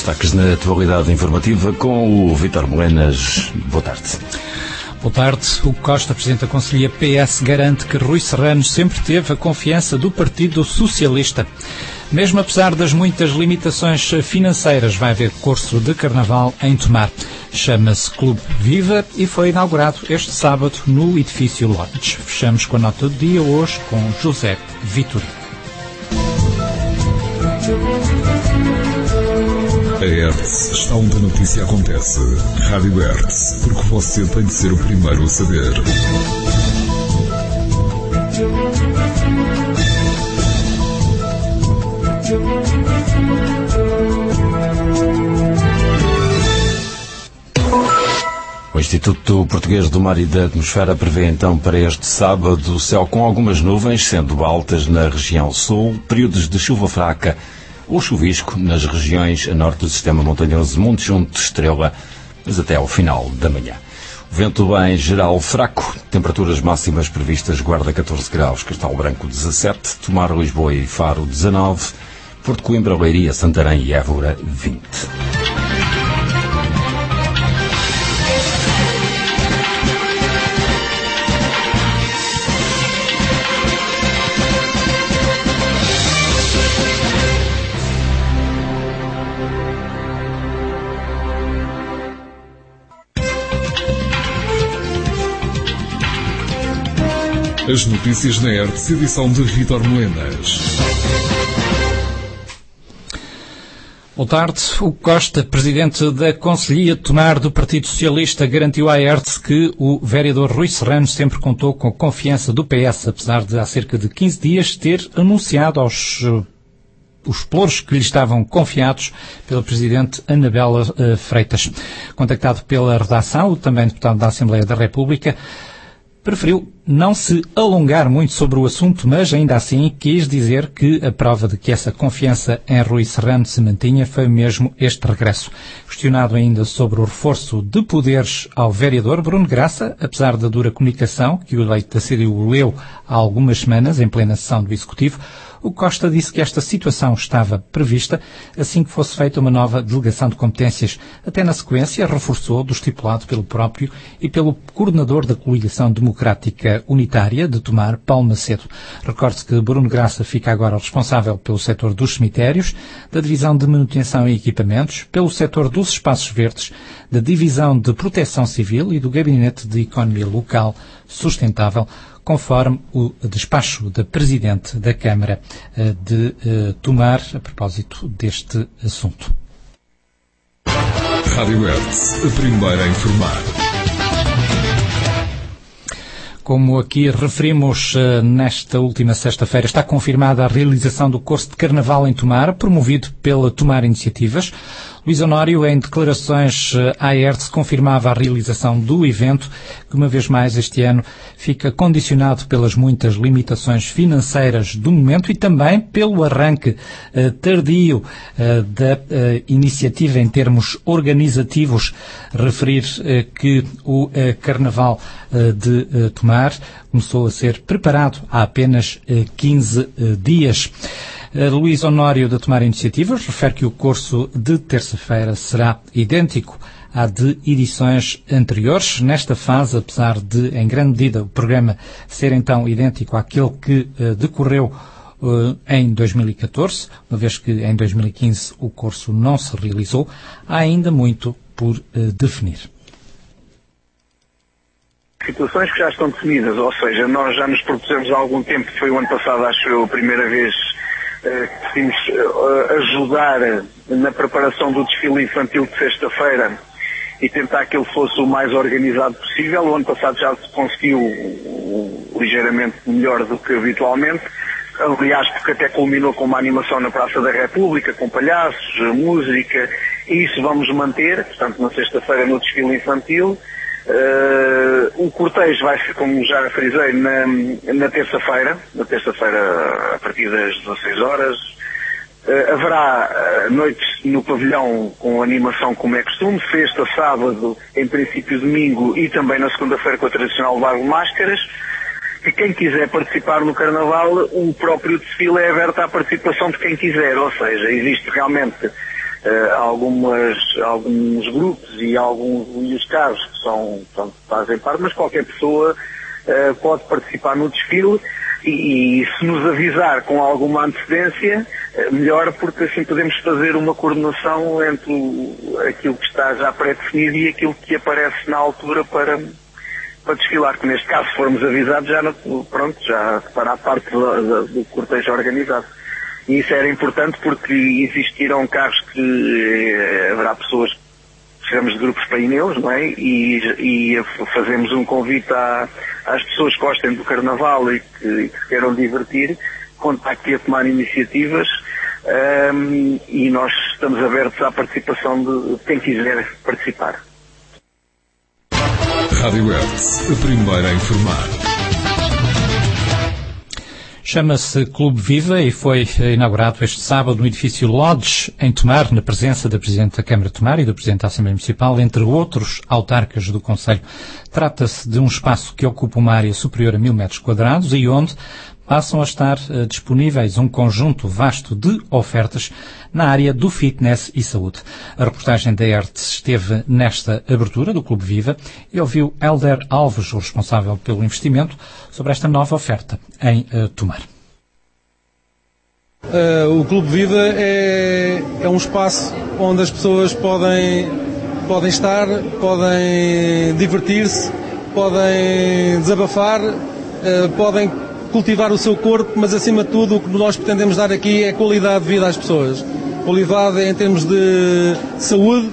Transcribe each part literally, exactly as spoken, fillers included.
destaques na atualidade informativa com o Vítor Molenas. Boa tarde. Boa tarde. Hugo Costa, Presidente da Conselhia P S, garante que Rui Serrano sempre teve a confiança do Partido Socialista. Mesmo apesar das muitas limitações financeiras, vai haver curso de Carnaval em Tomar. Chama-se Clube Viva e foi inaugurado este sábado no edifício Lodge. Fechamos com a nota do dia hoje com José Vitorino. A Hertz está onde a notícia acontece. Rádio Hertz, porque você tem de ser o primeiro a saber. O Instituto Português do Mar e da Atmosfera prevê então para este sábado o céu com algumas nuvens, sendo altas na região sul, períodos de chuva fraca ou chuvisco nas regiões a norte do sistema montanhoso Monte Junto Estrela, mas até ao final da manhã. O vento em geral fraco, temperaturas máximas previstas: Guarda catorze graus, Castelo Branco dezassete, Tomar, Lisboa e Faro dezanove, Porto Coimbra, Leiria, Santarém e Évora vinte. As notícias na Hertz, edição de Vítor Molenas. Boa tarde. O Costa, Presidente da Conselhia Tomar do Partido Socialista, garantiu à Hertz que o vereador Rui Serrano sempre contou com a confiança do P S, apesar de há cerca de quinze dias ter anunciado aos os pelouros que lhe estavam confiados pela Presidente Anabela uh, Freitas. Contactado pela redação, o também deputado da Assembleia da República preferiu não se alongar muito sobre o assunto, mas ainda assim quis dizer que a prova de que essa confiança em Rui Serrano se mantinha foi mesmo este regresso. Questionado ainda sobre o reforço de poderes ao vereador Bruno Graça, apesar da dura comunicação que o eleito da C D U leu há algumas semanas em plena sessão do Executivo, o Costa disse que esta situação estava prevista assim que fosse feita uma nova delegação de competências. Até na sequência reforçou do estipulado pelo próprio e pelo coordenador da Coligação Democrática Unitária de Tomar, Paulo Macedo. Recorde-se que Bruno Graça fica agora responsável pelo setor dos cemitérios, da divisão de manutenção e equipamentos, pelo setor dos espaços verdes, da divisão de proteção civil e do gabinete de economia local sustentável, conforme o despacho da Presidente da Câmara de Tomar a propósito deste assunto. Rádio Hertz, a primeira a informar. Como aqui referimos, nesta última sexta-feira está confirmada a realização do curso de Carnaval em Tomar, promovido pela Tomar Iniciativas. Luís Honório, em declarações à Hertz, confirmava a realização do evento, que uma vez mais este ano fica condicionado pelas muitas limitações financeiras do momento e também pelo arranque uh, tardio uh, da uh, iniciativa em termos organizativos. Referir uh, que o uh, Carnaval uh, de uh, Tomar começou a ser preparado há apenas uh, quinze uh, dias. Luís Honório, da Tomar Iniciativas, refere que o curso de terça-feira será idêntico à de edições anteriores. Nesta fase, apesar de, em grande medida, o programa ser então idêntico àquele que uh, decorreu uh, em dois mil e catorze, uma vez que em dois mil e quinze o curso não se realizou, há ainda muito por uh, definir. Situações que já estão definidas, ou seja, nós já nos propusemos há algum tempo, foi o ano passado, acho eu, a primeira vez que decidimos ajudar na preparação do desfile infantil de sexta-feira e tentar que ele fosse o mais organizado possível. O ano passado já se conseguiu ligeiramente melhor do que habitualmente, aliás, porque até culminou com uma animação na Praça da República, com palhaços, música, e isso vamos manter, portanto, na sexta-feira no desfile infantil. Uh, o cortejo vai ser, como já frisei, na, na terça-feira, na terça-feira a partir das dezasseis horas. Uh, haverá uh, noites no pavilhão com animação como é costume, sexta, sábado, em princípio domingo e também na segunda-feira com a tradicional Baile de Máscaras. E quem quiser participar no Carnaval, o próprio desfile é aberto à participação de quem quiser, ou seja, existe realmente uh, algumas, alguns grupos e, alguns, e os carros que são, são, fazem parte, mas qualquer pessoa uh, pode participar no desfile e, e se nos avisar com alguma antecedência, uh, melhor, porque assim podemos fazer uma coordenação entre o, aquilo que está já pré-definido e aquilo que aparece na altura para, para desfilar, que neste caso, se formos avisados, já, no, pronto, já fará parte do, do cortejo organizado. E isso era importante porque existirão carros que eh, haverá pessoas que chamamos de grupos paineus, não é? E, e fazemos um convite à, às pessoas que gostem do Carnaval e que, e que se queiram divertir, contactem a tomar iniciativas um, e nós estamos abertos à participação de quem quiser participar. Rádio Hertz, a primeira a informar. Chama-se Clube Viva e foi inaugurado este sábado no edifício Lodge, em Tomar, na presença da Presidente da Câmara de Tomar e do Presidente da Assembleia Municipal, entre outros autarcas do Concelho. Trata-se de um espaço que ocupa uma área superior a mil metros quadrados e onde passam a estar uh, disponíveis um conjunto vasto de ofertas na área do fitness e saúde. A reportagem da Hertz esteve nesta abertura do Clube Viva e ouviu Hélder Alves, o responsável pelo investimento, sobre esta nova oferta em uh, Tomar. Uh, o Clube Viva é, é um espaço onde as pessoas podem, podem estar, podem divertir-se, podem desabafar, uh, podem cultivar o seu corpo, mas acima de tudo o que nós pretendemos dar aqui é qualidade de vida às pessoas. Qualidade em termos de saúde,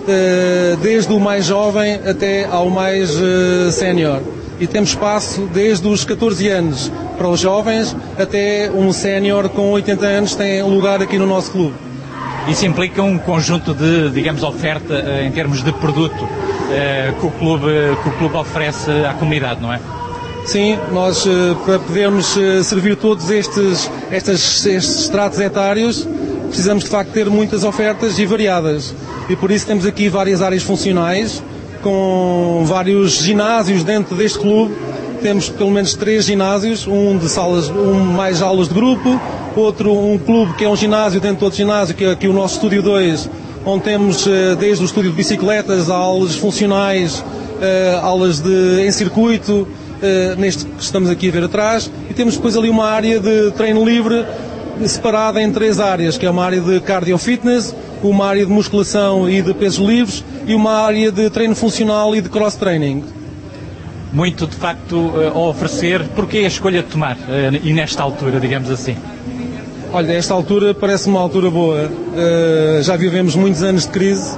desde o mais jovem até ao mais sénior. E temos espaço desde os catorze anos para os jovens até um sénior com oitenta anos tem lugar aqui no nosso clube. Isso implica um conjunto de, digamos, oferta em termos de produto que o clube, que o clube oferece à comunidade, não é? Sim, nós para podermos servir todos estes, estes, estes estratos etários precisamos de facto ter muitas ofertas e variadas e por isso temos aqui várias áreas funcionais com vários ginásios dentro deste clube. Temos pelo menos três ginásios, um de salas, um mais aulas de grupo, outro um clube que é um ginásio dentro do outro ginásio que é aqui o nosso Estúdio dois, onde temos desde o estúdio de bicicletas, aulas funcionais, aulas de, em circuito, Uh, neste que estamos aqui a ver atrás, e temos depois ali uma área de treino livre separada em três áreas, que é uma área de cardio fitness, uma área de musculação e de pesos livres e uma área de treino funcional e de cross training. Muito de facto uh, a oferecer. Porquê a escolha de Tomar uh, e nesta altura, digamos assim? Olha, esta altura parece uma altura boa. Uh, já vivemos muitos anos de crise,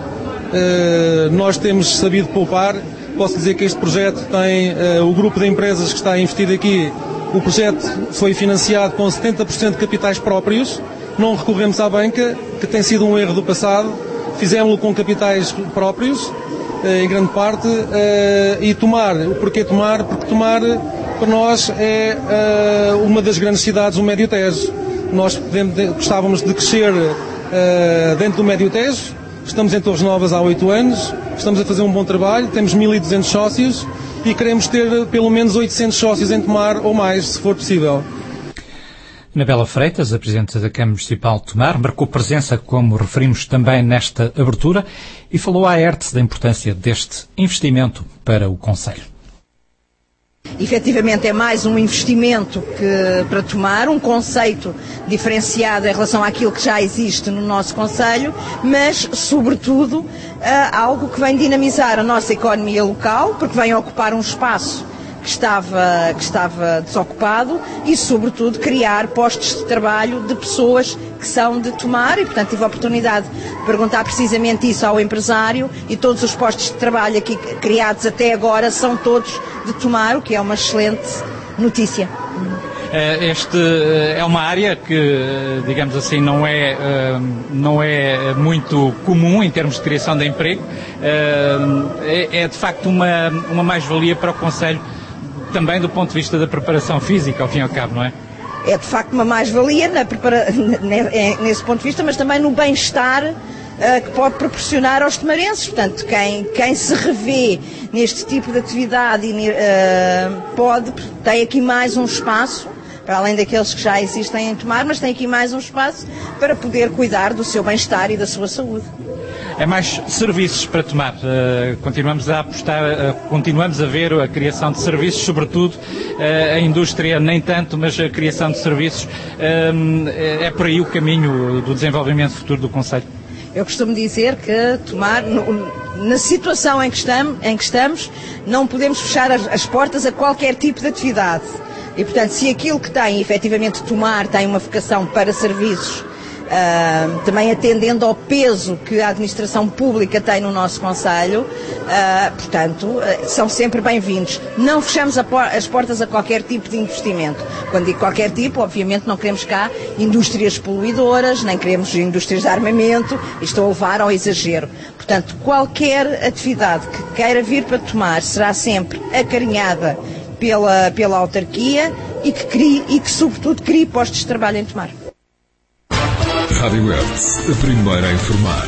uh, nós temos sabido poupar. Posso dizer que este projeto tem uh, o grupo de empresas que está investido aqui. O projeto foi financiado com setenta por cento de capitais próprios. Não recorremos à banca, que tem sido um erro do passado. Fizemos-lo com capitais próprios, uh, em grande parte. Uh, e Tomar, porquê Tomar? Porque Tomar, para nós, é uh, uma das grandes cidades do Médio Tejo. Nós podemos, gostávamos de crescer uh, dentro do Médio Tejo. Estamos em Torres Novas há oito anos, estamos a fazer um bom trabalho, temos mil e duzentos sócios e queremos ter pelo menos oitocentos sócios em Tomar ou mais, se for possível. Anabela Freitas, a Presidente da Câmara Municipal de Tomar, marcou presença, como referimos também nesta abertura, e falou à Hertz da importância deste investimento para o Concelho. Efetivamente é mais um investimento que, para Tomar, um conceito diferenciado em relação àquilo que já existe no nosso Concelho, mas, sobretudo, uh, algo que vem dinamizar a nossa economia local, porque vem ocupar um espaço que estava, que estava desocupado e, sobretudo, criar postos de trabalho de pessoas que são de Tomar e, portanto, tive a oportunidade de perguntar precisamente isso ao empresário e todos os postos de trabalho aqui criados até agora são todos de Tomar, o que é uma excelente notícia. Este é uma área que, digamos assim, não é, não é muito comum em termos de criação de emprego. É, de facto, uma, uma mais-valia para o Concelho, também do ponto de vista da preparação física, ao fim e ao cabo, não é? É de facto uma mais-valia na prepara... nesse ponto de vista, mas também no bem-estar uh, que pode proporcionar aos tomarenses. Portanto, quem, quem se revê neste tipo de atividade uh, pode, tem aqui mais um espaço para além daqueles que já existem em Tomar, mas tem aqui mais um espaço para poder cuidar do seu bem-estar e da sua saúde. É mais serviços para Tomar. Uh, continuamos a apostar, uh, continuamos a ver a criação de serviços, sobretudo uh, a indústria nem tanto, mas a criação de serviços. Uh, é por aí o caminho do desenvolvimento futuro do concelho? Eu costumo dizer que Tomar, no, na situação em que, estamos, em que estamos, não podemos fechar as, as portas a qualquer tipo de atividade. E, portanto, se aquilo que tem, efetivamente, Tomar tem uma vocação para serviços, Uh, também atendendo ao peso que a administração pública tem no nosso concelho, uh, portanto, uh, são sempre bem-vindos. Não fechamos a por- as portas a qualquer tipo de investimento. Quando digo qualquer tipo, obviamente não queremos cá indústrias poluidoras, nem queremos indústrias de armamento, e estou a levar ao exagero. Portanto, qualquer atividade que queira vir para Tomar será sempre acarinhada pela, pela autarquia e que, crie, e que, sobretudo, crie postos de trabalho em Tomar. Rádio Hertz, a primeira a informar.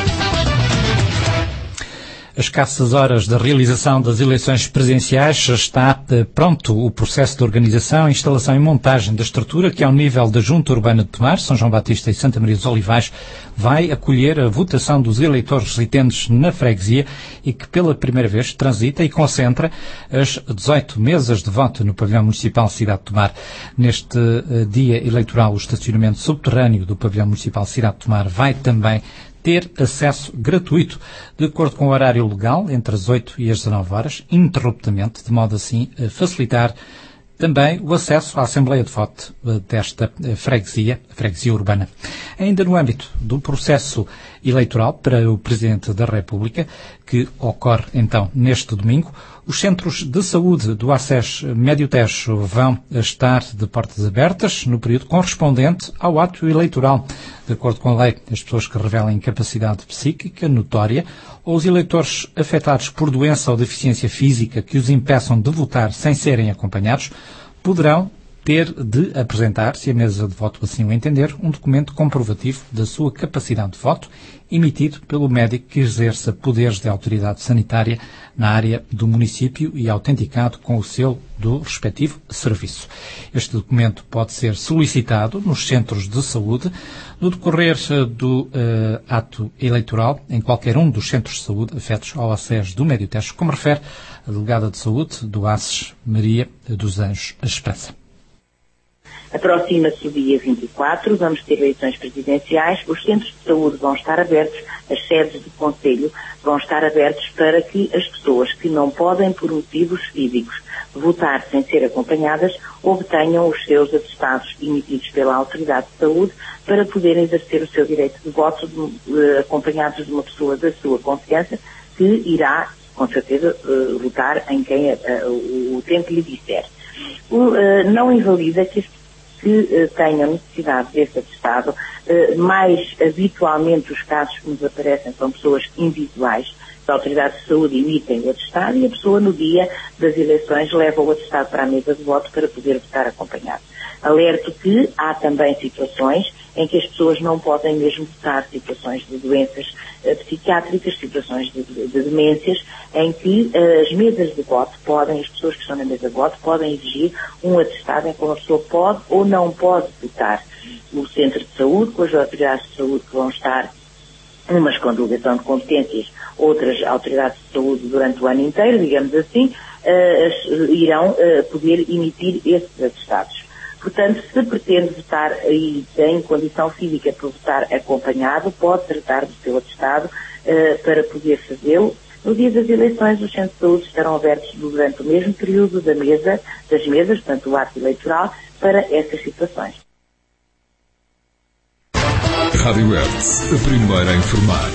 A escassas horas da realização das eleições presidenciais já está pronto o processo de organização, instalação e montagem da estrutura que, ao nível da Junta Urbana de Tomar, São João Batista e Santa Maria dos Olivais, vai acolher a votação dos eleitores residentes na freguesia e que, pela primeira vez, transita e concentra as dezoito mesas de voto no pavilhão municipal Cidade de Tomar. Neste uh, dia eleitoral, o estacionamento subterrâneo do pavilhão municipal Cidade de Tomar vai também ter acesso gratuito, de acordo com o horário legal, entre as oito e as dezanove horas, ininterruptamente, de modo assim a facilitar também o acesso à Assembleia de Voto desta freguesia, freguesia urbana. Ainda no âmbito do processo eleitoral para o Presidente da República, que ocorre então neste domingo, os centros de saúde do ACES Médio Tejo vão estar de portas abertas no período correspondente ao ato eleitoral. De acordo com a lei, as pessoas que revelem incapacidade psíquica notória ou os eleitores afetados por doença ou deficiência física que os impeçam de votar sem serem acompanhados poderão ter de apresentar, se a mesa de voto assim o entender, um documento comprovativo da sua capacidade de voto, emitido pelo médico que exerça poderes de autoridade sanitária na área do município e autenticado com o selo do respectivo serviço. Este documento pode ser solicitado nos centros de saúde no decorrer do uh, ato eleitoral em qualquer um dos centros de saúde afetos ao ACES do Médio Tejo, como refere a delegada de saúde do ACES, Maria dos Anjos Esperança. Aproxima-se o dia vinte e quatro, vamos ter eleições presidenciais, os centros de saúde vão estar abertos, as sedes do Conselho vão estar abertos para que as pessoas que não podem, por motivos físicos, votar sem ser acompanhadas, obtenham os seus atestados emitidos pela Autoridade de Saúde para poderem exercer o seu direito de voto de, acompanhados de uma pessoa da sua confiança que irá, com certeza, uh, votar em quem uh, o, o tempo lhe disser. O, uh, não invalida que as que uh, tenham necessidade desse atestado, uh, mais habitualmente os casos que nos aparecem são pessoas individuais, as autoridades de saúde emitem o atestado e a pessoa no dia das eleições leva o atestado para a mesa de voto para poder votar acompanhado. Alerto que há também situações em que as pessoas não podem mesmo votar, situações de doenças uh, psiquiátricas, situações de, de, de demências, em que uh, as mesas de voto podem, as pessoas que estão na mesa de voto podem exigir um atestado em que uma pessoa pode ou não pode votar. O centro de saúde, com as autoridades de saúde que vão estar, umas com delegação de competências, outras autoridades de saúde durante o ano inteiro, digamos assim, uh, irão uh, poder emitir esses atestados. Portanto, se pretende votar e tem condição física para votar acompanhado, pode tratar do seu atestado uh, para poder fazê-lo. No dia das eleições, os centros de saúde estarão abertos durante o mesmo período da mesa, das mesas, portanto, o ato eleitoral, para essas situações. Rádio Hertz, a primeira a informar.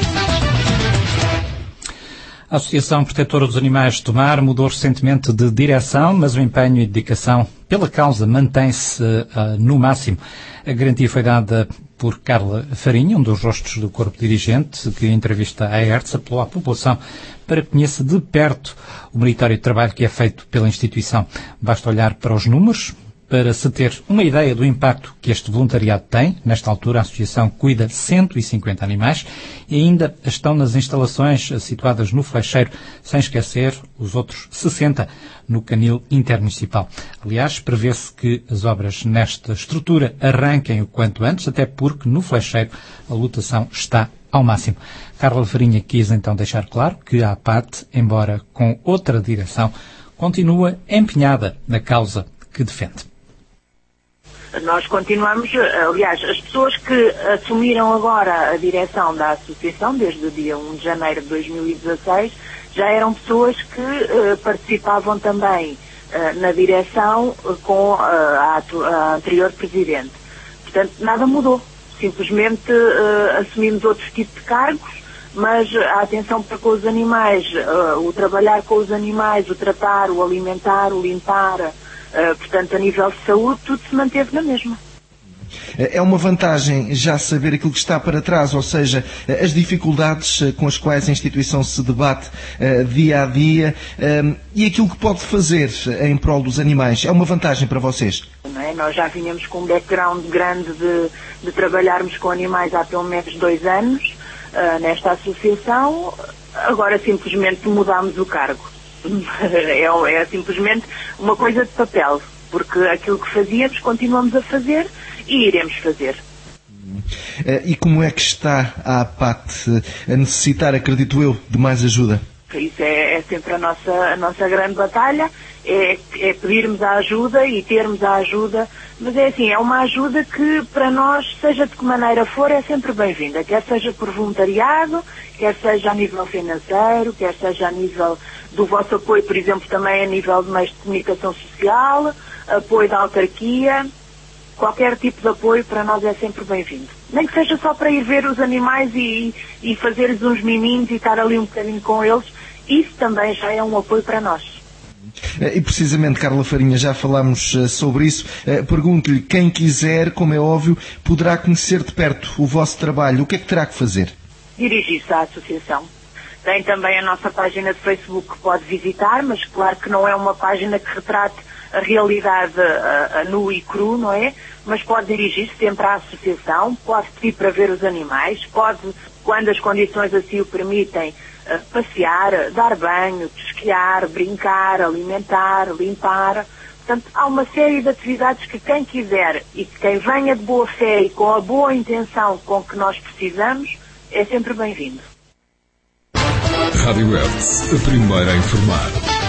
A Associação Protetora dos Animais de Tomar mudou recentemente de direção, mas o empenho e dedicação pela causa mantém-se uh, no máximo. A garantia foi dada por Carla Farinha, um dos rostos do corpo dirigente, que em entrevista à Hertz apelou à população para que conheça de perto o meritório trabalho que é feito pela instituição. Basta olhar para os números para se ter uma ideia do impacto que este voluntariado tem, nesta altura a Associação cuida cento e cinquenta animais e ainda estão nas instalações situadas no Flecheiro, sem esquecer os outros sessenta no canil intermunicipal. Aliás, prevê-se que as obras nesta estrutura arranquem o quanto antes, até porque no Flecheiro a lotação está ao máximo. Carla Farinha quis então deixar claro que a APAT, embora com outra direção, continua empenhada na causa que defende. Nós continuamos, aliás, as pessoas que assumiram agora a direção da associação, desde o dia primeiro de janeiro de dois mil e dezasseis, já eram pessoas que uh, participavam também uh, na direção uh, com uh, a, a anterior presidente. Portanto, nada mudou. Simplesmente uh, assumimos outros tipos de cargos, mas a atenção para com os animais, uh, o trabalhar com os animais, o tratar, o alimentar, o limpar, uh, portanto, a nível de saúde, tudo se manteve na mesma. É uma vantagem já saber aquilo que está para trás, ou seja, as dificuldades com as quais a instituição se debate uh, dia a dia um, e aquilo que pode fazer em prol dos animais. É uma vantagem para vocês? Não é? Nós já vinhamos com um background grande de, de trabalharmos com animais há pelo menos dois anos uh, nesta associação, agora simplesmente mudámos o cargo. é, é simplesmente uma coisa de papel, porque aquilo que fazíamos continuamos a fazer e iremos fazer. E como é que está a APAT a necessitar, acredito eu, de mais ajuda? Isso é, é sempre a nossa, a nossa grande batalha, é, é pedirmos a ajuda e termos a ajuda, mas é assim, é uma ajuda que para nós, seja de que maneira for, é sempre bem-vinda, quer seja por voluntariado, quer seja a nível financeiro, quer seja a nível do vosso apoio, por exemplo, também a nível de meios de comunicação social, apoio da autarquia. Qualquer tipo de apoio para nós é sempre bem-vindo. Nem que seja só para ir ver os animais e, e fazer-lhes uns miminhos e estar ali um bocadinho com eles, isso também já é um apoio para nós. E precisamente, Carla Farinha, já falámos sobre isso. Pergunto-lhe, quem quiser, como é óbvio, poderá conhecer de perto o vosso trabalho. O que é que terá que fazer? Dirigir-se à associação. Tem também a nossa página de Facebook que pode visitar, mas claro que não é uma página que retrate a realidade a, a nu e cru, não é? Mas pode dirigir-se sempre à associação, pode pedir para ver os animais, pode, quando as condições assim o permitem, uh, passear, dar banho, esquiar, brincar, alimentar, limpar. Portanto, há uma série de atividades que quem quiser e que quem venha de boa fé e com a boa intenção com que nós precisamos, é sempre bem-vindo. Rádio Hertz, a primeira a informar.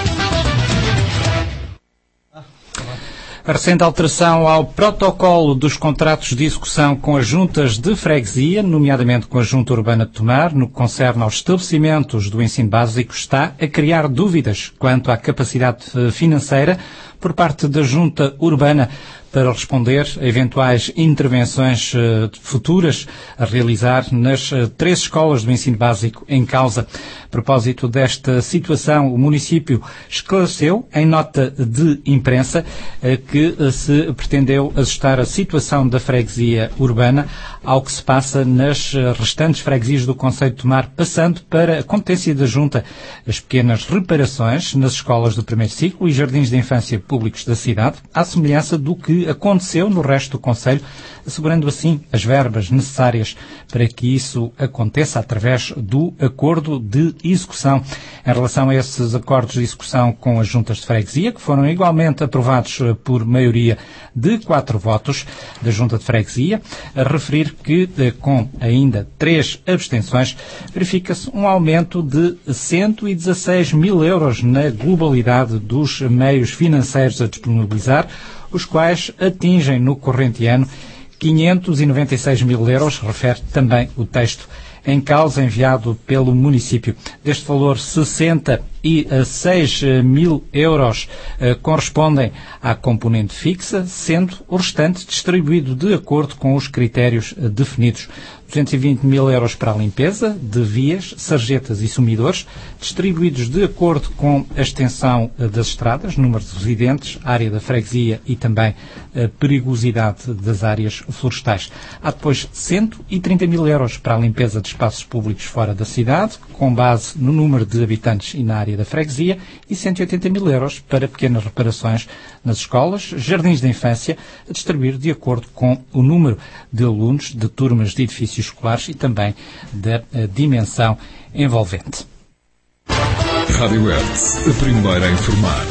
A recente alteração ao protocolo dos contratos de execução com as juntas de freguesia, nomeadamente com a Junta Urbana de Tomar, no que concerne aos estabelecimentos do ensino básico, está a criar dúvidas quanto à capacidade financeira por parte da Junta Urbana para responder a eventuais intervenções uh, futuras a realizar nas uh, três escolas do ensino básico em causa. A propósito desta situação, o município esclareceu em nota de imprensa uh, que uh, se pretendeu ajustar a situação da freguesia urbana ao que se passa nas uh, restantes freguesias do concelho de Tomar, passando para a competência da Junta as pequenas reparações nas escolas do primeiro ciclo e jardins de infância públicos da cidade, à semelhança do que aconteceu no resto do concelho, assegurando assim as verbas necessárias para que isso aconteça através do acordo de execução. Em relação a esses acordos de execução com as juntas de freguesia, que foram igualmente aprovados por maioria de quatro votos da junta de freguesia, a referir que, com ainda três abstenções, verifica-se um aumento de cento e dezasseis mil euros na globalidade dos meios financeiros a disponibilizar, os quais atingem no corrente ano quinhentos e noventa e seis mil euros, refere também o texto em causa enviado pelo município. Deste valor, sessenta e seis mil euros eh, correspondem à componente fixa, sendo o restante distribuído de acordo com os critérios eh, definidos. duzentos e vinte mil euros para a limpeza de vias, sarjetas e sumidores, distribuídos de acordo com a extensão eh, das estradas, número de residentes, área da freguesia e também a perigosidade das áreas florestais. Há depois cento e trinta mil euros para a limpeza de espaços públicos fora da cidade, com base no número de habitantes e na área Secretaria da Freguesia e cento e oitenta mil euros para pequenas reparações nas escolas, jardins de infância, a distribuir de acordo com o número de alunos de turmas de edifícios escolares e também da dimensão envolvente. Rádio Hertz, a primeira a informar.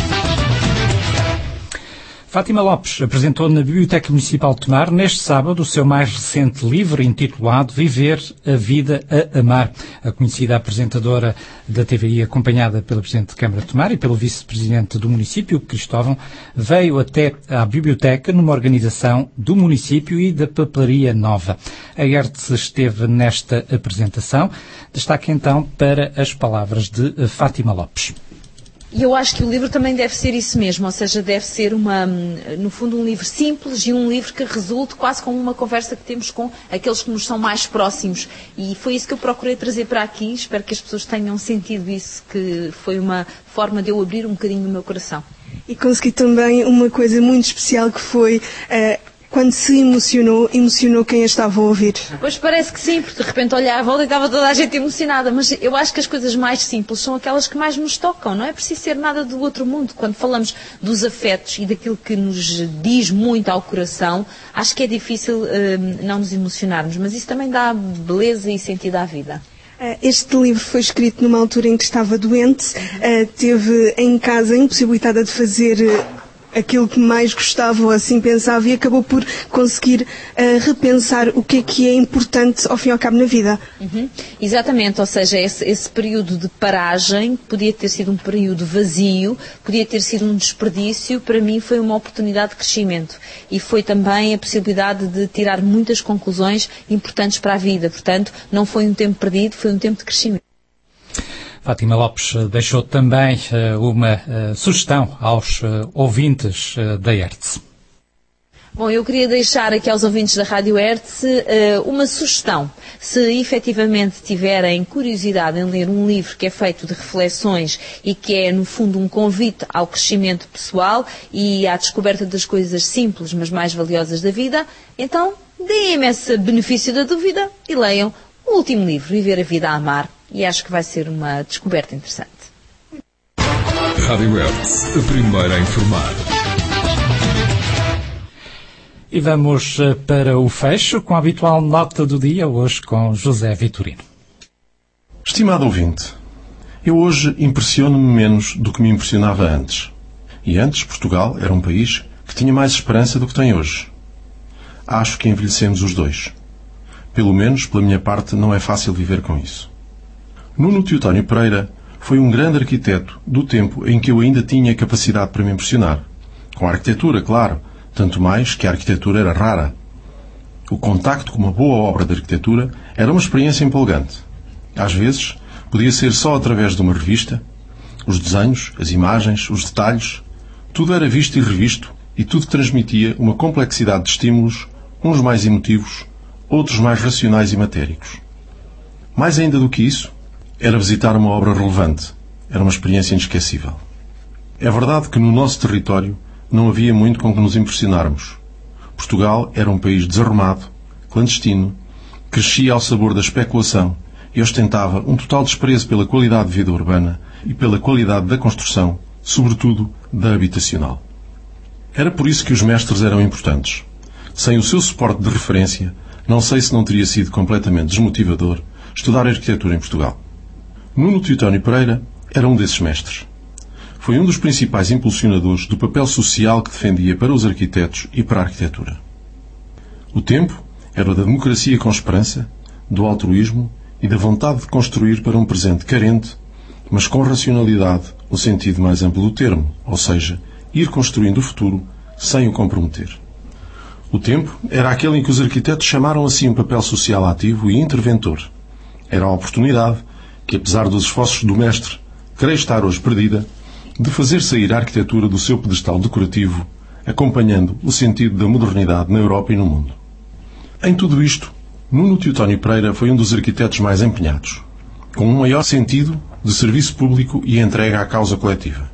Fátima Lopes apresentou na Biblioteca Municipal de Tomar, neste sábado, o seu mais recente livro intitulado Viver a Vida a Amar. A conhecida apresentadora da T V I, acompanhada pelo Presidente de Câmara de Tomar e pelo Vice-Presidente do município, Cristóvão, veio até à Biblioteca numa organização do município e da Papelaria Nova. A Hertz esteve nesta apresentação. Destaque então para as palavras de Fátima Lopes. E eu acho que o livro também deve ser isso mesmo, ou seja, deve ser, uma, no fundo, um livro simples e um livro que resulte quase como uma conversa que temos com aqueles que nos são mais próximos. E foi isso que eu procurei trazer para aqui. Espero que as pessoas tenham sentido isso, que foi uma forma de eu abrir um bocadinho o meu coração. E consegui também uma coisa muito especial que foi... Uh, Quando se emocionou, emocionou quem a estava a ouvir. Pois parece que sim, porque de repente olhava à volta e estava toda a gente emocionada, mas eu acho que as coisas mais simples são aquelas que mais nos tocam, não é preciso ser nada do outro mundo. Quando falamos dos afetos e daquilo que nos diz muito ao coração, acho que é difícil uh, não nos emocionarmos, mas isso também dá beleza e sentido à vida. Este livro foi escrito numa altura em que estava doente, uh, teve em casa impossibilitada de fazer... Uh, aquilo que mais gostava ou assim pensava e acabou por conseguir uh, repensar o que é que é importante ao fim e ao cabo na vida. Uhum. Exatamente, ou seja, esse, esse período de paragem podia ter sido um período vazio, podia ter sido um desperdício, para mim foi uma oportunidade de crescimento e foi também a possibilidade de tirar muitas conclusões importantes para a vida, portanto não foi um tempo perdido, foi um tempo de crescimento. Fátima Lopes deixou também uh, uma uh, sugestão aos uh, ouvintes uh, da Hertz. Bom, eu queria deixar aqui aos ouvintes da Rádio Hertz uh, uma sugestão. Se efetivamente tiverem curiosidade em ler um livro que é feito de reflexões e que é, no fundo, um convite ao crescimento pessoal e à descoberta das coisas simples, mas mais valiosas da vida, então deem-me esse benefício da dúvida e leiam o último livro, Viver a Vida a Amar. E acho que vai ser uma descoberta interessante. Rádio Hertz, a primeira a informar. E vamos para o fecho com a habitual nota do dia, hoje com José Vitorino. Estimado ouvinte, eu hoje impressiono-me menos do que me impressionava antes. E antes, Portugal era um país que tinha mais esperança do que tem hoje. Acho que envelhecemos os dois. Pelo menos, pela minha parte, não é fácil viver com isso. Nuno Teotónio Pereira foi um grande arquiteto do tempo em que eu ainda tinha capacidade para me impressionar. Com a arquitetura, claro, tanto mais que a arquitetura era rara. O contacto com uma boa obra de arquitetura era uma experiência empolgante. Às vezes, podia ser só através de uma revista. Os desenhos, as imagens, os detalhes, tudo era visto e revisto e tudo transmitia uma complexidade de estímulos, uns mais emotivos, outros mais racionais e matéricos. Mais ainda do que isso, era visitar uma obra relevante. Era uma experiência inesquecível. É verdade que no nosso território não havia muito com que nos impressionarmos. Portugal era um país desarrumado, clandestino, crescia ao sabor da especulação e ostentava um total desprezo pela qualidade de vida urbana e pela qualidade da construção, sobretudo da habitacional. Era por isso que os mestres eram importantes. Sem o seu suporte de referência, não sei se não teria sido completamente desmotivador estudar arquitetura em Portugal. Nuno Teotónio Pereira era um desses mestres. Foi um dos principais impulsionadores do papel social que defendia para os arquitetos e para a arquitetura. O tempo era o da democracia com esperança, do altruísmo e da vontade de construir para um presente carente, mas com racionalidade no sentido mais amplo do termo, ou seja, ir construindo o futuro sem o comprometer. O tempo era aquele em que os arquitetos chamaram assim um papel social ativo e interventor. Era a oportunidade que, apesar dos esforços do mestre, creio estar hoje perdida, de fazer sair a arquitetura do seu pedestal decorativo, acompanhando o sentido da modernidade na Europa e no mundo. Em tudo isto, Nuno Teotónio Pereira foi um dos arquitetos mais empenhados, com um maior sentido de serviço público e entrega à causa coletiva.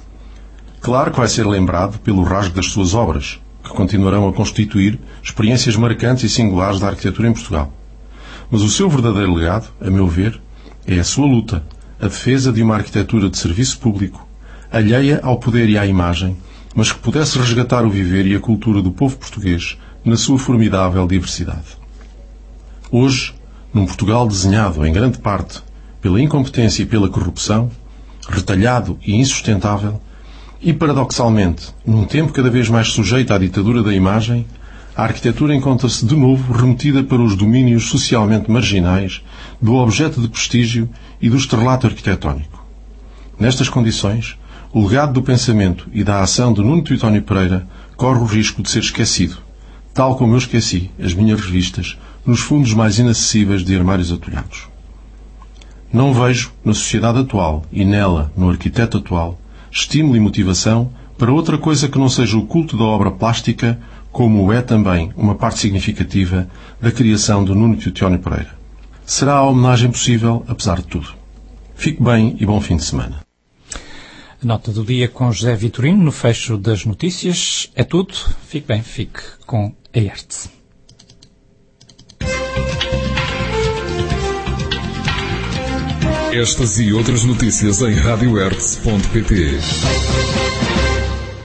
Claro que vai ser lembrado pelo rasgo das suas obras, que continuarão a constituir experiências marcantes e singulares da arquitetura em Portugal. Mas o seu verdadeiro legado, a meu ver, é a sua luta, a defesa de uma arquitetura de serviço público, alheia ao poder e à imagem, mas que pudesse resgatar o viver e a cultura do povo português na sua formidável diversidade. Hoje, num Portugal desenhado, em grande parte, pela incompetência e pela corrupção, retalhado e insustentável, e, paradoxalmente, num tempo cada vez mais sujeito à ditadura da imagem, a arquitetura encontra-se de novo remetida para os domínios socialmente marginais do objeto de prestígio e do estrelato arquitetónico. Nestas condições, o legado do pensamento e da ação de Nuno Teotónio Pereira corre o risco de ser esquecido, tal como eu esqueci as minhas revistas nos fundos mais inacessíveis de armários atulhados. Não vejo, na sociedade atual e nela, no arquiteto atual, estímulo e motivação para outra coisa que não seja o culto da obra plástica, como é também uma parte significativa da criação de Nuno Teotónio Pereira. Será a homenagem possível, apesar de tudo. Fique bem e bom fim de semana. A nota do dia com José Vitorino, no fecho das notícias. É tudo. Fique bem, fique com a Hertz. Estas e outras notícias em rádio hertz ponto pt.